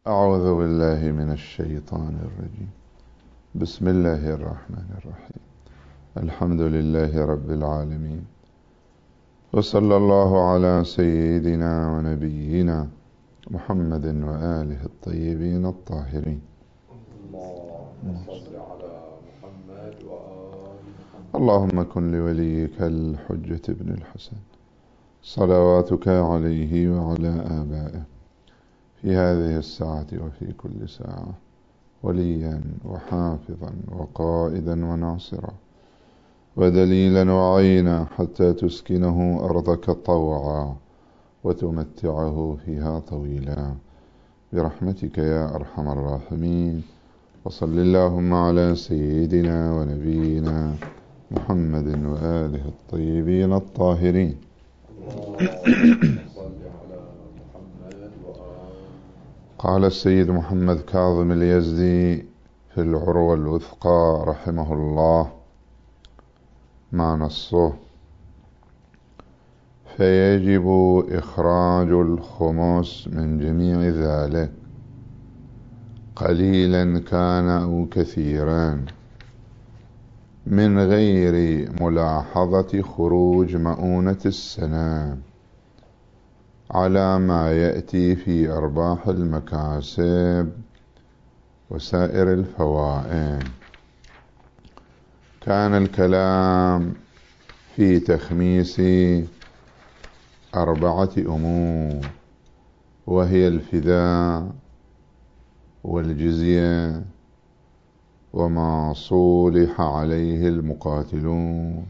أعوذ بالله من الشيطان الرجيم. بسم الله الرحمن الرحيم. الحمد لله رب العالمين، وصلى الله على سيدنا ونبينا محمد وآله الطيبين الطاهرين. اللهم صل على محمد وآل محمد. اللهم كن لوليك الحجة ابن الحسن صلواتك عليه وعلى آبائه في هذه الساعة وفي كل ساعة وليا وحافظا وقائدا وناصرا ودليلا وعينا حتى تسكنه أرضك طوعا وتمتعه فيها طويلا برحمتك يا أرحم الراحمين. وصل اللهم على سيدنا ونبينا محمد وآله الطيبين الطاهرين. قال السيد محمد كاظم اليزدي في العروة الوثقى رحمه الله ما نصه: فيجب إخراج الخمس من جميع ذلك قليلا كان أو كثيرا من غير ملاحظة خروج مؤونة السنة على ما يأتي في أرباح المكاسب وسائر الفوائد. كان الكلام في تخميس 4 أمور، وهي الفداء والجزية وما صولح عليه المقاتلون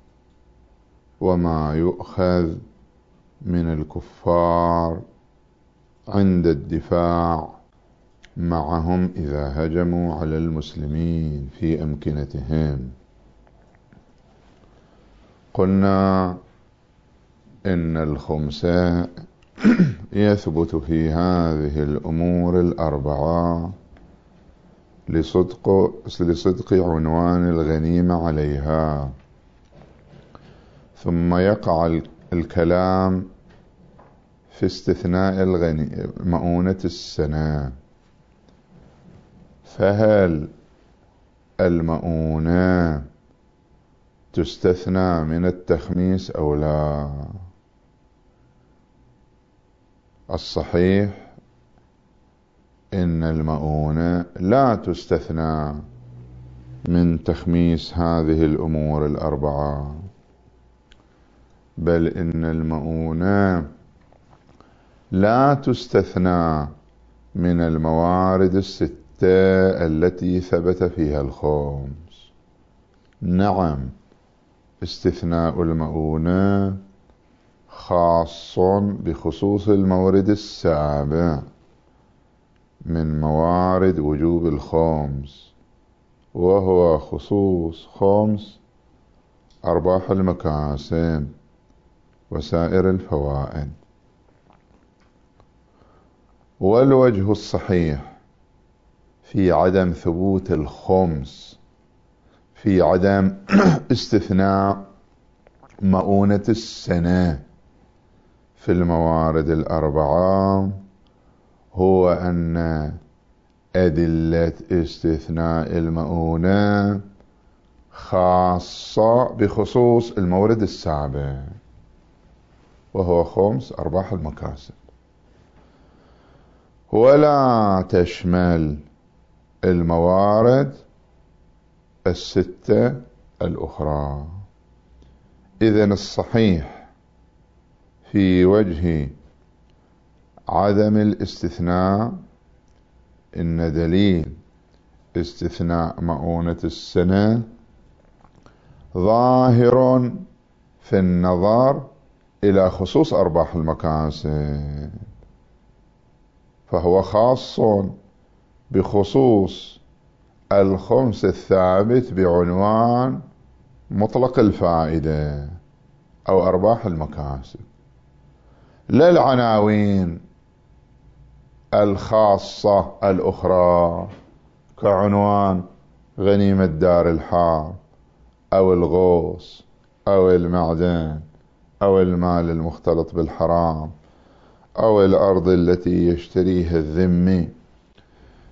وما يؤخذ من الكفار عند الدفاع معهم إذا هجموا على المسلمين في أمكنتهم. قلنا إن الخمس يثبت في هذه الأمور 4 لصدق عنوان الغنيمة عليها، ثم يقع الكلام في استثناء مؤونة السنة. فهل المؤونة تستثنى من التخميس أو لا؟ الصحيح إن المؤونة لا تستثنى من تخميس هذه الأمور 4، بل إن المؤونة لا تستثنى من الموارد 6 التي ثبت فيها الخمس. نعم، استثناء المؤونة خاص بخصوص المورد 7 من موارد وجوب الخمس، وهو خصوص خمس أرباح المكاسب وسائر الفوائد. والوجه الصحيح في عدم ثبوت الخمس، في عدم استثناء مؤونة السنة في الموارد 4، هو أن أدلة استثناء المؤونة خاصة بخصوص المورد 7 وهو خمس أرباح المكاسب، ولا تشمل الموارد 6 الأخرى. إذن الصحيح في وجه عدم الاستثناء إن دليل استثناء مؤونة السنة ظاهر في النظر إلى خصوص أرباح المكاسب، فهو خاص بخصوص الخمس الثابت بعنوان مطلق الفائدة أو أرباح المكاسب، لا العناوين الخاصة الأخرى كعنوان غنيمة دار الحرب أو الغوص أو المعدن أو المال المختلط بالحرام أو الأرض التي يشتريها الذمي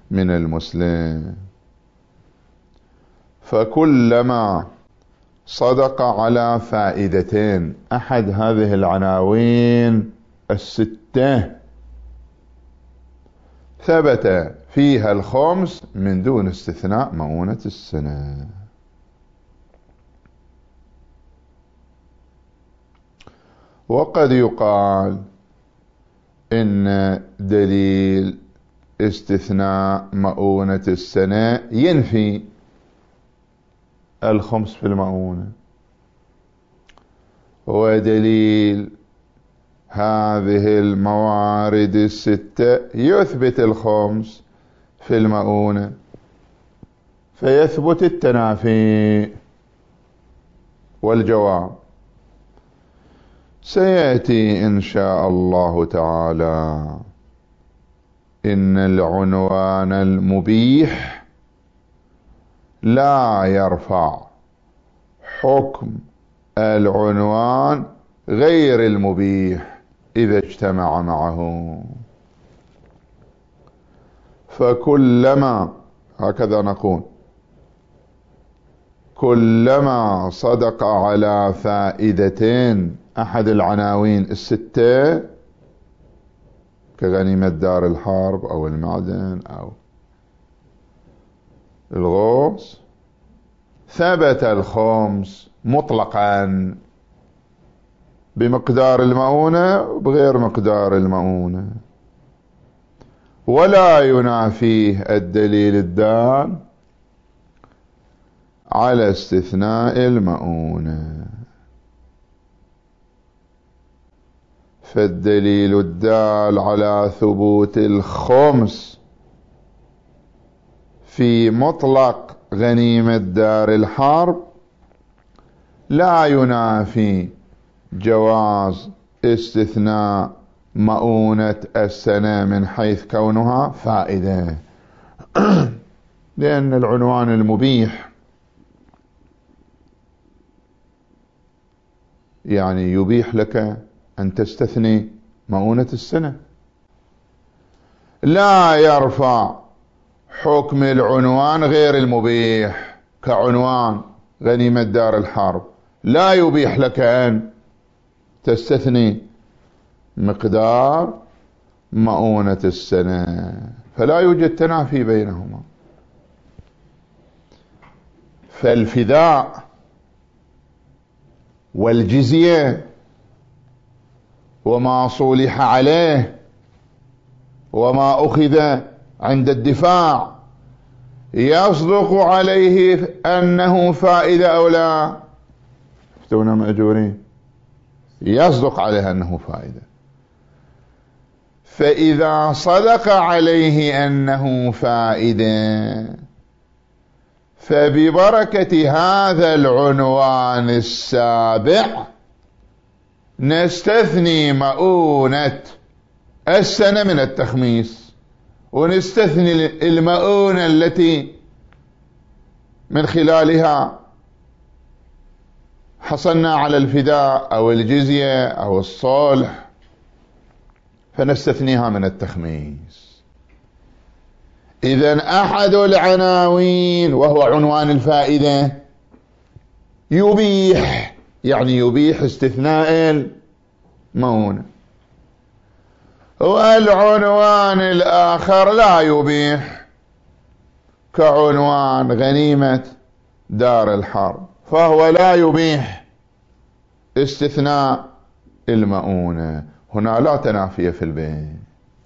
من المسلم. فكلما صدق على فائدتين أحد هذه العناوين الستة ثبت فيها الخمس من دون استثناء مؤونة السنة. وقد يقال إن دليل استثناء مؤونة السنة ينفي الخمس في المؤونة، ودليل هذه الموارد الستة يثبت الخمس في المؤونة، فيثبت التنافي. والجواب سيأتي إن شاء الله تعالى. إن العنوان المبيح لا يرفع حكم العنوان غير المبيح إذا اجتمع معه. فكلما، هكذا نقول، كلما صدق على فائدتين أحد العناوين الستة كغنيمة دار الحرب أو المعدن أو الغوص ثبت الخمس مطلقا بمقدار المؤونة وبغير مقدار المؤونة، ولا ينافيه الدليل الدال على استثناء المؤونة. فالدليل الدال على ثبوت الخمس في مطلق غنيمة دار الحرب لا ينافي جواز استثناء مؤونة السنة من حيث كونها فائدة. لأن العنوان المبيح يعني يبيح لك أن تستثني مؤونة السنة، لا يرفع حكم العنوان غير المبيح كعنوان غنيمة دار الحرب، لا يبيح لك أن تستثني مقدار مؤونة السنة، فلا يوجد تنافي بينهما. فالفداء والجزية وما صولح عليه وما أخذ عند الدفاع يصدق عليه أنه فائدة أو لا؟ افتونا مأجورين، يصدق عليه أنه فائدة. فإذا صدق عليه أنه فائدة فببركة هذا العنوان السابع نستثني مؤونة السنة من التخميس، ونستثني المؤونة التي من خلالها حصلنا على الفداء أو الجزية أو الصلح، فنستثنيها من التخميس. إذن أحد العناوين وهو عنوان الفائدة يبيح، يعني يبيح استثناء المؤونة، والعنوان الآخر لا يبيح كعنوان غنيمة دار الحرب، فهو لا يبيح استثناء المؤونة. هنا لا تنافي في البين،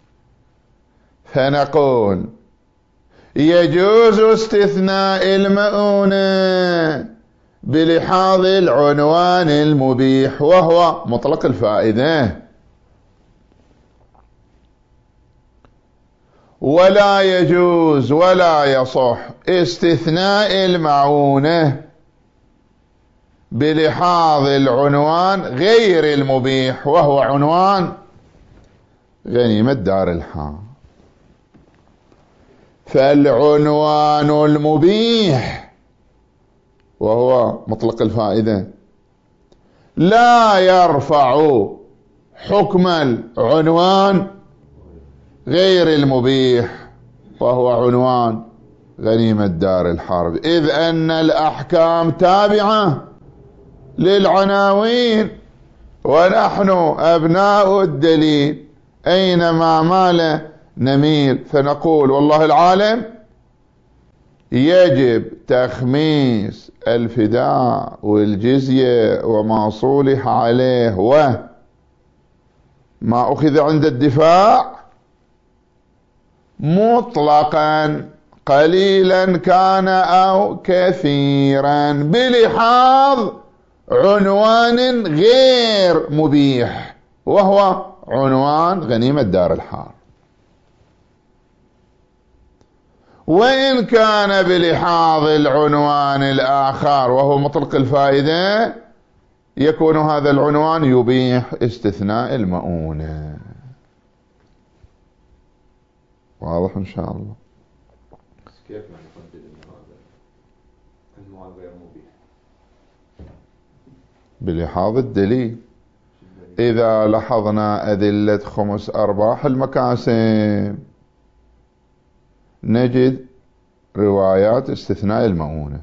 فنقول يجوز استثناء المؤونة بلحاظ العنوان المبيح وهو مطلق الفائدة، ولا يجوز ولا يصح استثناء المعونة بلحاظ العنوان غير المبيح وهو عنوان غنيمة دار الحرب. فالعنوان المبيح وهو مطلق الفائدة لا يرفع حكم العنوان غير المبيح فهو عنوان غنيمة دار الحرب، إذ أن الأحكام تابعة للعناوين، ونحن أبناء الدليل، أينما مال نميل. فنقول والله العالم يجب تخميس الفداء والجزية وما صولح عليه وما أخذ عند الدفاع مطلقا، قليلا كان أو كثيرا، بلحاظ عنوان غير مبيح، وهو عنوان غنيمة دار الحرب. وإن كان بلحاظ العنوان الآخر وهو مطلق الفائدة، يكون هذا العنوان يبيح استثناء المؤونة. واضح إن شاء الله؟ كيف يعني نحدد أن هذا العنوان غير مبيح؟ بلحاظ الدليل. إذا لاحظنا أدلة خمس أرباح المكاسب نجد روايات استثناء المؤونة،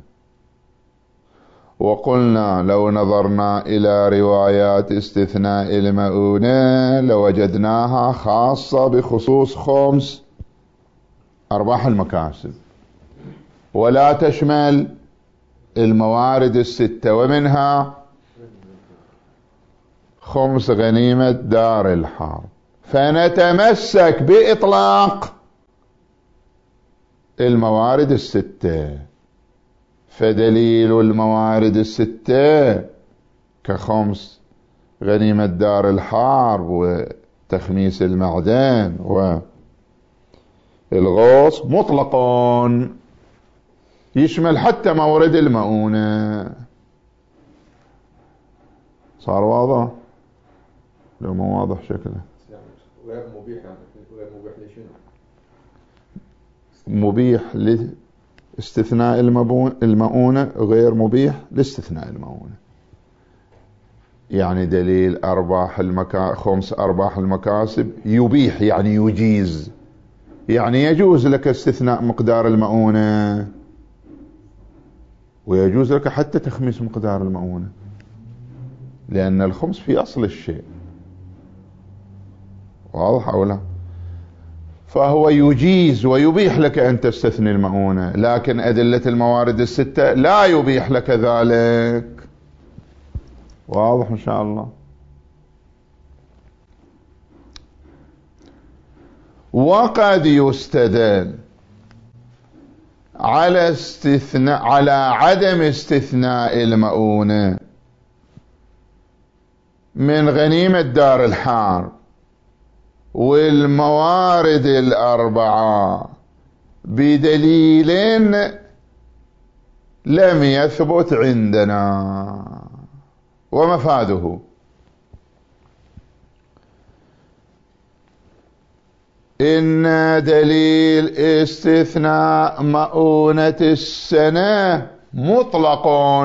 وقلنا لو نظرنا إلى روايات استثناء المؤونة لوجدناها خاصة بخصوص خمس أرباح المكاسب، ولا تشمل الموارد الستة، ومنها خمس غنيمة دار الحرب. فنتمسك بإطلاق الموارد الستة، فدليل الموارد الستة كخمس غنيمة دار الحرب وتخميس المعدن والغوص مطلق، يشمل حتى مورد المؤونة. صار واضح؟ لو ما واضح شكله غير مبيح. يعني غير مبيح لشنو؟ مبيح لاستثناء المؤونة، غير مبيح لاستثناء المؤونة. يعني دليل خمس أرباح المكاسب يبيح، يعني يجيز، يعني يجوز لك استثناء مقدار المؤونة، ويجوز لك حتى تخميس مقدار المؤونة، لأن الخمس في أصل الشيء. واضح أو لا؟ فهو يجيز ويبيح لك أن تستثني المؤونة، لكن أدلة الموارد الستة لا يبيح لك ذلك. واضح إن شاء الله؟ وقد يستدل على عدم استثناء المؤونة من غنيمة دار الحرب والموارد الأربعة بدليل لم يثبت عندنا. ومفاده إن دليل استثناء مؤونة السنة مطلق،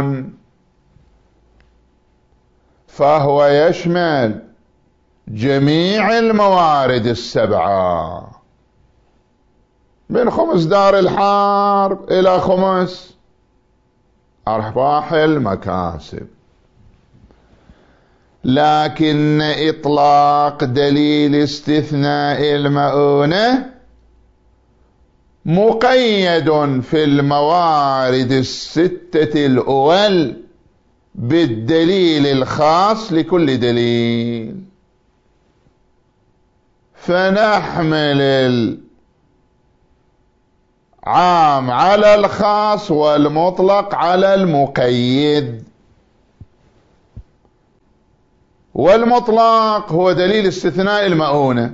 فهو يشمل جميع الموارد السبعة، من خمس دار الحرب إلى خمس أرباح المكاسب. لكن إطلاق دليل استثناء المؤونة مقيد في الموارد الستة الأول بالدليل الخاص لكل دليل، فنحمل العام على الخاص والمطلق على المقيد. والمطلق هو دليل استثناء المؤونة،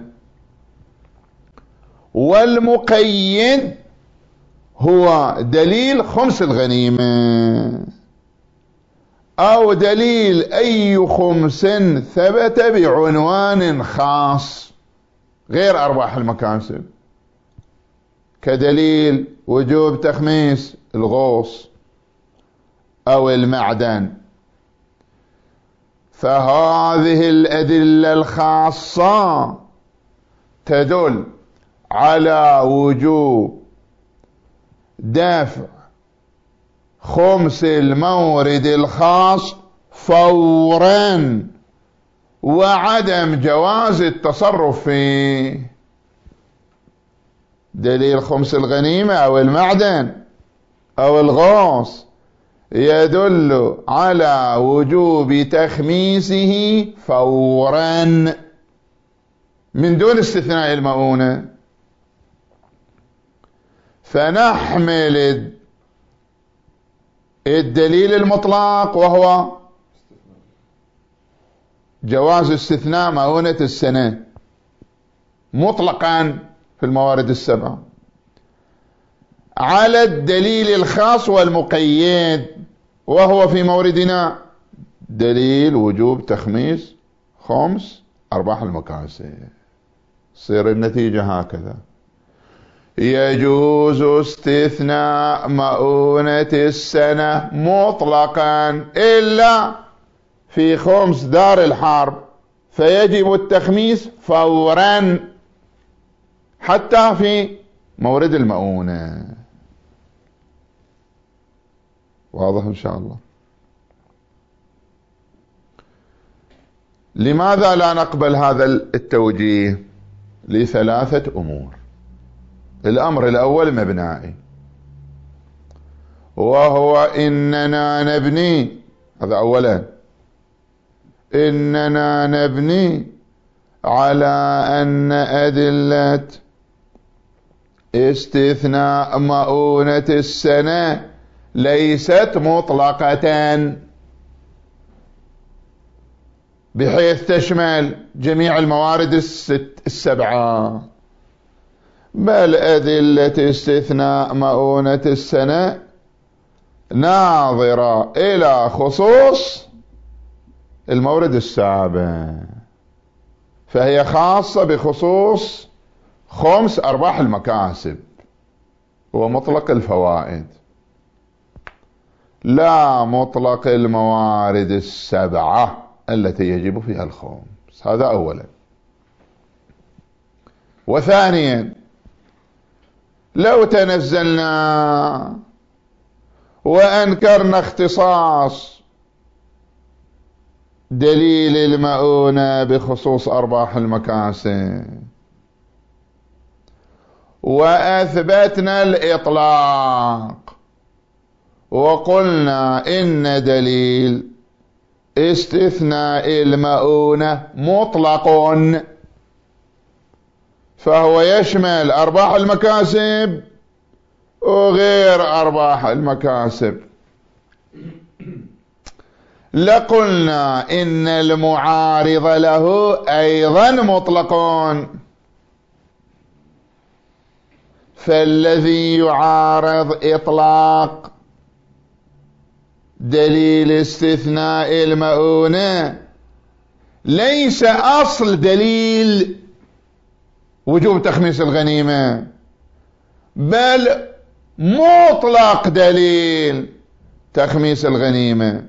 والمقيد هو دليل خمس الغنيمة، أو دليل أي خمس ثبت بعنوان خاص غير أرباح المكاسب، كدليل وجوب تخميس الغوص أو المعدن. فهذه الأدلة الخاصة تدل على وجوب دفع خمس المورد الخاص فورا وعدم جواز التصرف فيه. دليل خمس الغنيمة أو المعدن أو الغوص يدل على وجوب تخميسه فورا من دون استثناء المؤونة. فنحمل الدليل المطلق وهو جواز استثناء مؤونة السنة مطلقا في الموارد السبعة على الدليل الخاص والمقيد وهو في موردنا دليل وجوب تخميس خمس أرباح المكاسب. تصير النتيجة هكذا: يجوز استثناء مؤونة السنة مطلقا إلا في خمس دار الحرب، فيجب التخميس فورا حتى في مورد المؤونة. واضح إن شاء الله؟ لماذا لا نقبل هذا التوجيه؟ لثلاثة أمور. الأمر الأول مبنائي، وهو إننا نبني، هذا أولا، إننا نبني على أن أدلة استثناء مؤونة السنة ليست مطلقة بحيث تشمل جميع الموارد السبعة، بل أدلة استثناء مؤونة السنة ناظرة إلى خصوص المورد السابع، فهي خاصة بخصوص خمس أرباح المكاسب ومطلق الفوائد، لا مطلق الموارد السبعة التي يجب فيها الخمس. هذا أولا. وثانيا، لو تنزلنا وأنكرنا اختصاص دليل المؤونة بخصوص أرباح المكاسب وأثبتنا الإطلاق وقلنا إن دليل استثناء المؤونة مطلق، فهو يشمل أرباح المكاسب وغير أرباح المكاسب، لقلنا إن المعارض له أيضا مطلق، فالذي يعارض إطلاق دليل استثناء المؤونة ليس أصل دليل وجوب تخميس الغنيمة، بل مطلق دليل تخميس الغنيمة،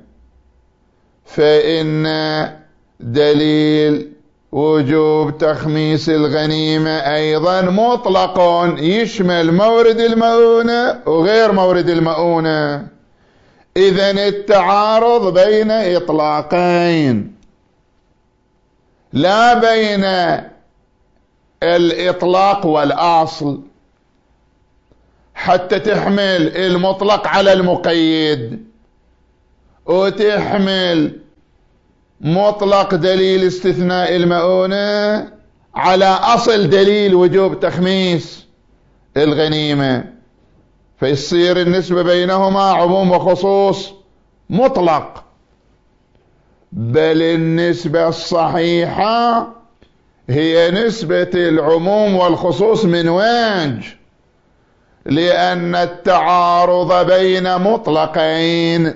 فإن دليل وجوب تخميس الغنيمة أيضا مطلق يشمل مورد المؤونة وغير مورد المؤونة. إذن التعارض بين إطلاقين، لا بين الإطلاق والأصل، حتى تحمل المطلق على المقيد وتحمل مطلق دليل استثناء المؤونة على أصل دليل وجوب تخميس الغنيمة، فيصير النسبة بينهما عموم وخصوص مطلق. بل النسبة الصحيحة هي نسبة العموم والخصوص من وجه، لأن التعارض بين مطلقين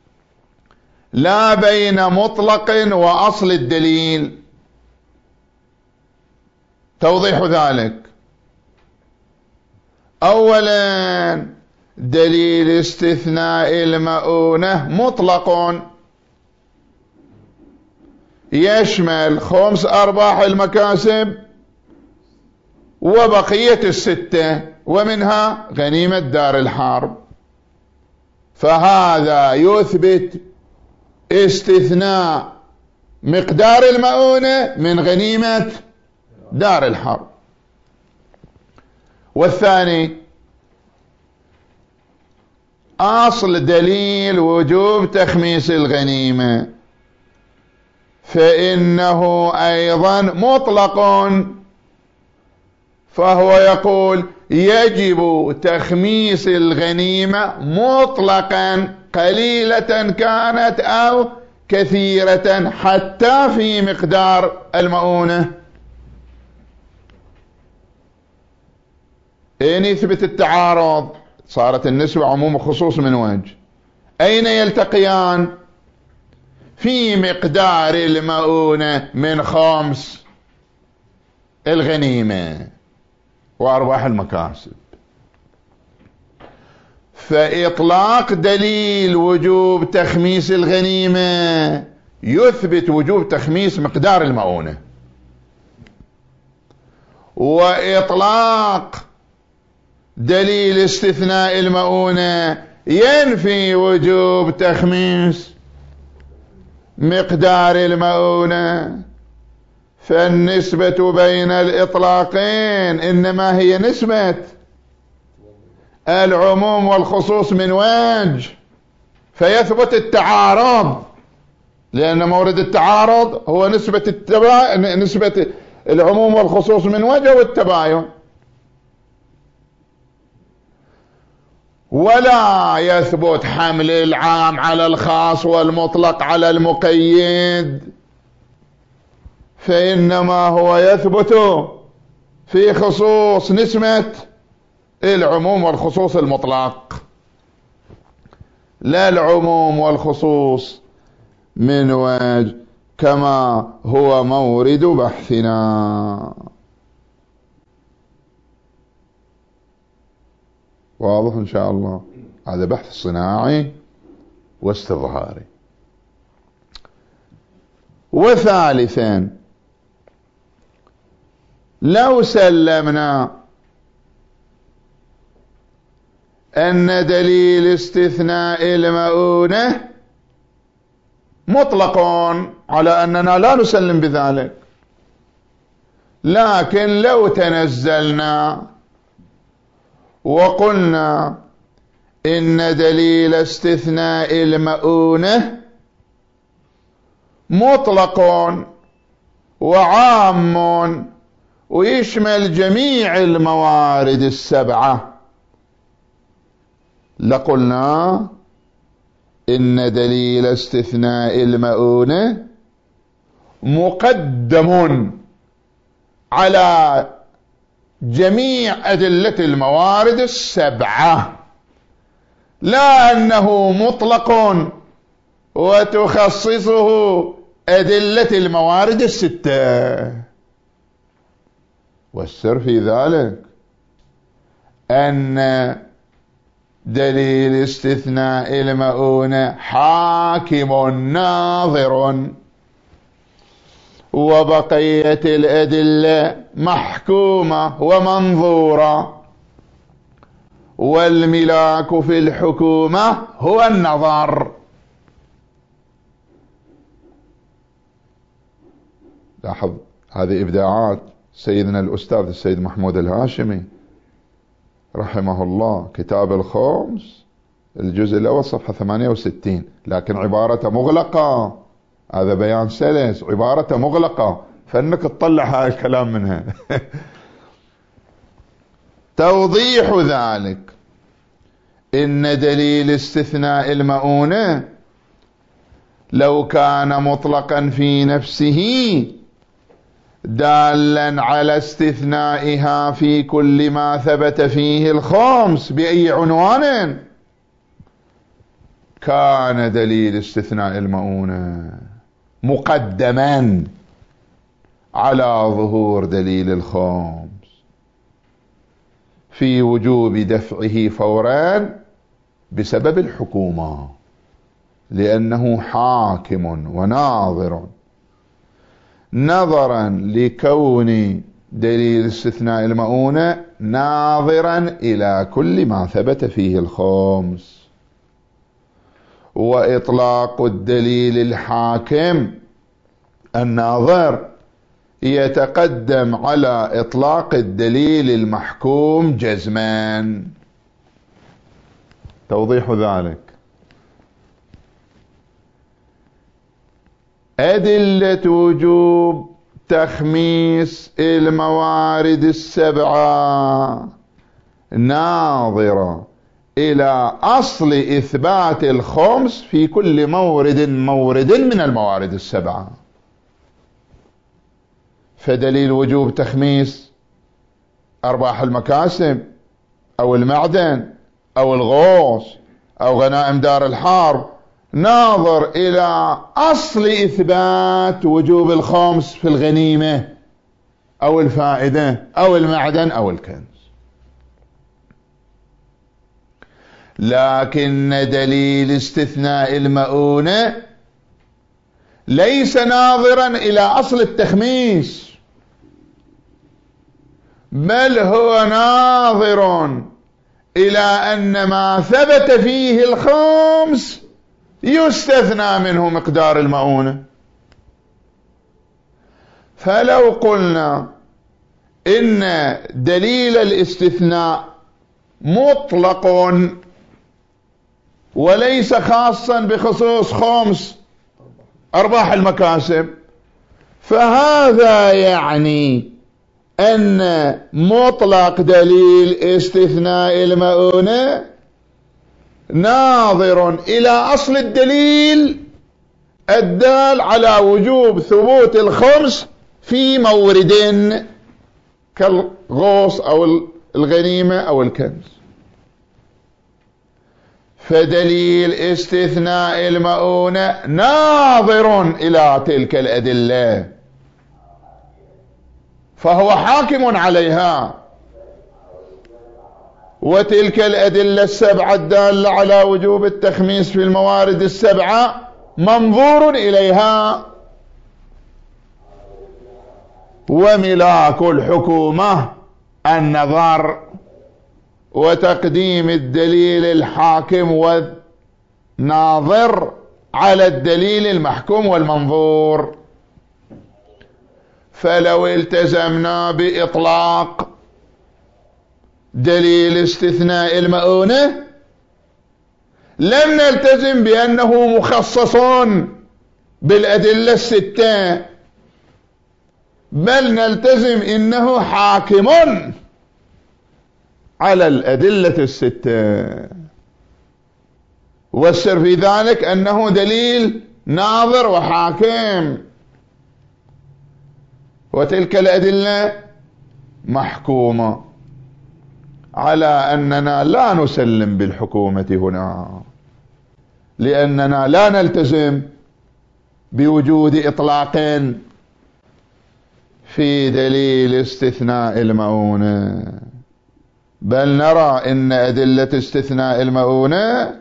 لا بين مطلق وأصل الدليل. توضيح ذلك: أولا، دليل استثناء المؤونة مطلق يشمل خمس أرباح المكاسب وبقية الستة ومنها غنيمة دار الحرب. فهذا يثبت استثناء مقدار المؤونة من غنيمة دار الحرب. والثاني أصل دليل وجوب تخميس الغنيمة فإنه أيضا مطلق، فهو يقول يجب تخميس الغنيمة مطلقا قليلة كانت أو كثيرة حتى في مقدار المؤونة. أين يثبت التعارض؟ صارت النسبة عموم وخصوص من وجه. أين يلتقيان؟ في مقدار المؤونة من خمس الغنيمة وأرباح المكاسب. فإطلاق دليل وجوب تخميس الغنيمة يثبت وجوب تخميس مقدار المؤونة، وإطلاق دليل استثناء المؤونة ينفي وجوب تخميس مقدار المؤونة. فالنسبة بين الإطلاقين إنما هي نسبة العموم والخصوص من وجه، فيثبت التعارض، لأن مورد التعارض هو نسبة العموم والخصوص من وجه والتباين. ولا يثبت حمل العام على الخاص والمطلق على المقيد، فإنما هو يثبت في خصوص نسبة العموم والخصوص المطلق، لا العموم والخصوص من وجه كما هو مورد بحثنا. واضح إن شاء الله؟ هذا بحث صناعي واستظهاري. وثالثا، لو سلمنا أن دليل استثناء المؤونة مطلق على أننا لا نسلم بذلك، لكن لو تنزلنا وقلنا إن دليل استثناء المؤونة مطلق وعام ويشمل جميع الموارد السبعة، لقلنا إن دليل استثناء المؤونة مقدم على جميع أدلة الموارد السبعة، لا أنه مطلق وتخصصه أدلة الموارد الستة. والسر في ذلك أن دليل استثناء المؤونة حاكم ناظر، وبقية الأدلة محكومة ومنظورة، والملاك في الحكومة هو النظر. لاحظ هذه إبداعات سيدنا الأستاذ السيد محمود الهاشمي رحمه الله، كتاب الخمس الجزء الأول صفحة 68، لكن عبارة مغلقة، هذا بيان سلس، عبارة مغلقة، فإنك تطلع هذا الكلام منها. توضيح ذلك إن دليل استثناء المؤونة لو كان مطلقا في نفسه دالا على استثنائها في كل ما ثبت فيه الخمس بأي عنوان، كان دليل استثناء المؤونة مقدما على ظهور دليل الخمس في وجوب دفعه فورا بسبب الحكومة، لأنه حاكم وناظر، نظرا لكون دليل استثناء المؤونة ناظرا إلى كل ما ثبت فيه الخمس، وإطلاق الدليل الحاكم الناظر يتقدم على إطلاق الدليل المحكوم جزما. توضيح ذلك: أدلة وجوب تخميس الموارد السبعة ناظرة إلى أصل إثبات الخمس في كل مورد من الموارد السبعة. فدليل وجوب تخميس أرباح المكاسب أو المعدن أو الغوص أو غنائم دار الحرب ناظر إلى أصل إثبات وجوب الخمس في الغنيمة أو الفائدة أو المعدن أو الكنز. لكن دليل استثناء المؤونة ليس ناظرا إلى أصل التخميس، بل هو ناظر إلى أن ما ثبت فيه الخمس يستثنى منه مقدار المؤونة. فلو قلنا إن دليل الاستثناء مطلق وليس خاصا بخصوص خمس أرباح المكاسب، فهذا يعني أن مطلق دليل استثناء المؤونة ناظر إلى أصل الدليل الدال على وجوب ثبوت الخمس في مورد كالغوص أو الغنيمة أو الكنز. فدليل استثناء المؤونة ناظر إلى تلك الأدلة، فهو حاكم عليها، وتلك الأدلة السبعة الدالة على وجوب التخميس في الموارد السبعة منظور إليها. وملاك الحكومة النظر وتقديم الدليل الحاكم والناظر على الدليل المحكوم والمنظور. فلو التزمنا بإطلاق دليل استثناء المؤونة لم نلتزم بأنه مخصص بالأدلة الستة، بل نلتزم إنه حاكم على الأدلة الستة، والسر في ذلك أنه دليل ناظر وحاكم، وتلك الأدلة محكومة، على أننا لا نسلم بالحكومة هنا، لأننا لا نلتزم بوجود إطلاق في دليل استثناء المؤونة، بل نرى أن أدلة استثناء المؤونة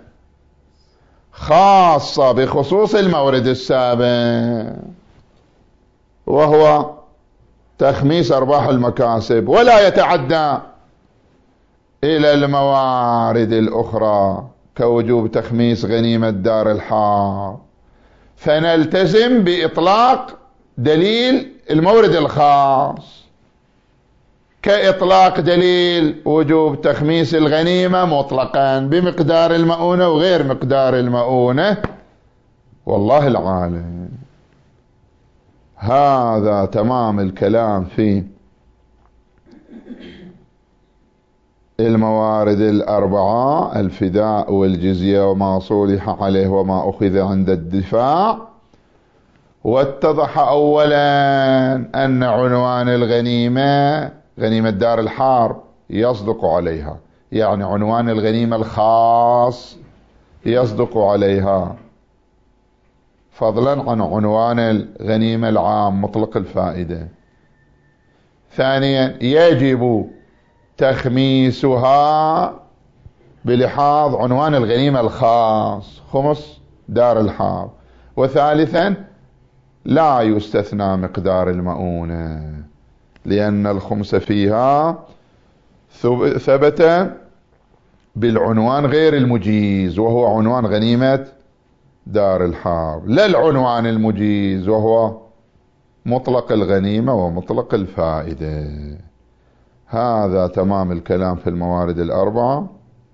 خاصة بخصوص المورد السابع، وهو تخميس أرباح المكاسب، ولا يتعدى إلى الموارد الأخرى كوجوب تخميس غنيمة دار الحرب. فنلتزم بإطلاق دليل المورد الخاص كإطلاق دليل وجوب تخميس الغنيمة مطلقا بمقدار المؤونة وغير مقدار المؤونة. والله العالم. هذا تمام الكلام في الموارد الأربعة: الفداء والجزية وما صلح عليه وما أخذ عند الدفاع. واتضح أولا أن عنوان الغنيمة غنيمة دار الحرب يصدق عليها، يعني عنوان الغنيمة الخاص يصدق عليها، فضلا عن عنوان الغنيمة العام مطلق الفائدة. ثانيا يجب تخميسها بلحاظ عنوان الغنيمة الخاص خمس دار الحرب. وثالثا لا يستثنى مقدار المؤونة، لأن الخمس فيها ثبت بالعنوان غير المجيز وهو عنوان غنيمة دار الحرب، لا العنوان المجيز وهو مطلق الغنيمة ومطلق الفائدة. هذا تمام الكلام في الموارد الأربعة.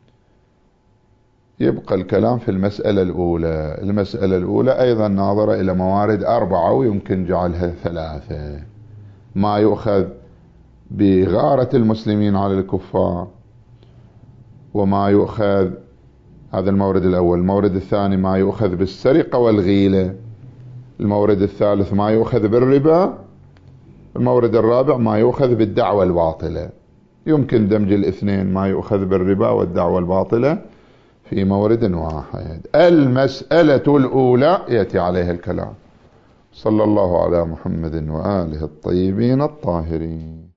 يبقى الكلام في المسألة الأولى. المسألة الأولى أيضا ناظرة إلى موارد أربعة ويمكن جعلها ثلاثة. ما يؤخذ بغارة المسلمين على الكفار، وما يؤخذ، هذا المورد الأول. المورد الثاني ما يؤخذ بالسرقة والغيلة. المورد الثالث ما يؤخذ بالربا. المورد الرابع ما يؤخذ بالدعوة الباطلة. يمكن دمج الاثنين، ما يؤخذ بالربا والدعوة الباطلة، في مورد واحد. المسألة الأولى يأتي عليها الكلام. صلى الله على محمد وآله الطيبين الطاهرين.